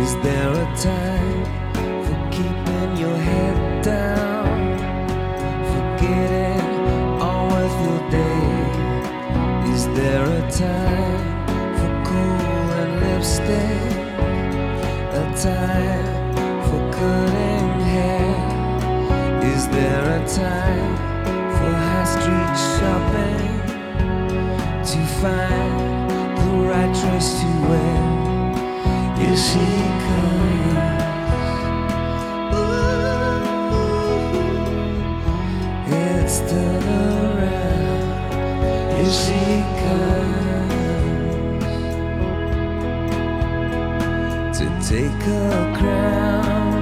Is there a time for keeping your head down, forgetting all of your day? Is there a time for cool and lipstick, a time for cutting hair? Is there a time for high street shopping to find the right dress to wear? Here she comes, ooh, it's turned around. Here she comes to take her crown.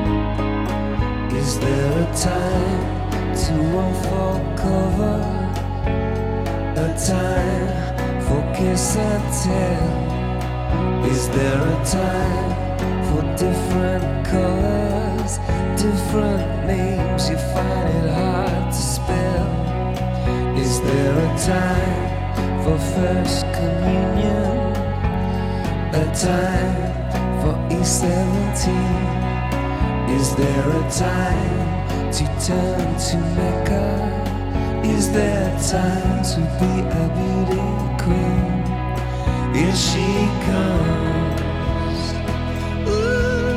Is there a time to unfold cover, a time for kiss and tell? Is there a time for different colors, different names you find it hard to spell? Is there a time for first communion, a time for E17? Is there a time to turn to Mecca? Is there time to be a beauty queen? Here she comes, ooh,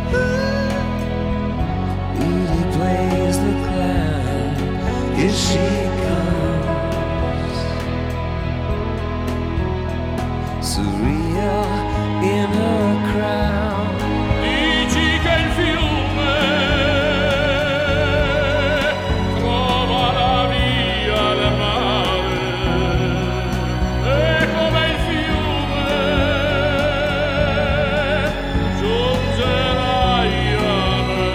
beauty plays the clown. Here she comes, surreal in her crown. Dici che il fiume trova la via del mare, e come il fiume giungerai a me,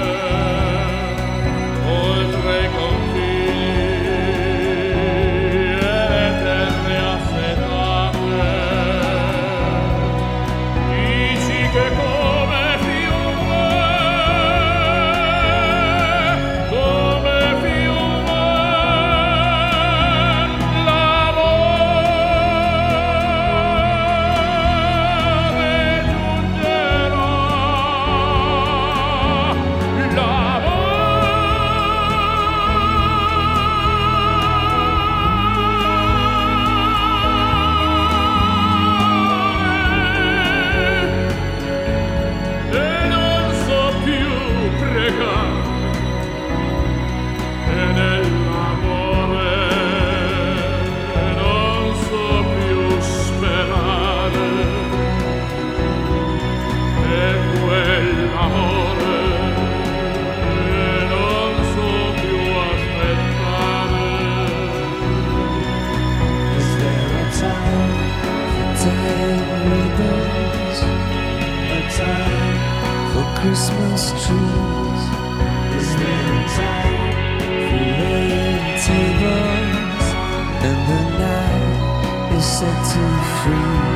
oltre i confini e le terre assetate. Dici che come fiume l'amore giungerà, e non so più pregare, e nell'amore non so più sperare, e quell'amore non so più aspettare. Is there a time for tying ribbons, a time for Christmas trees? Is there a time for laying tables, and the night is set to freeze?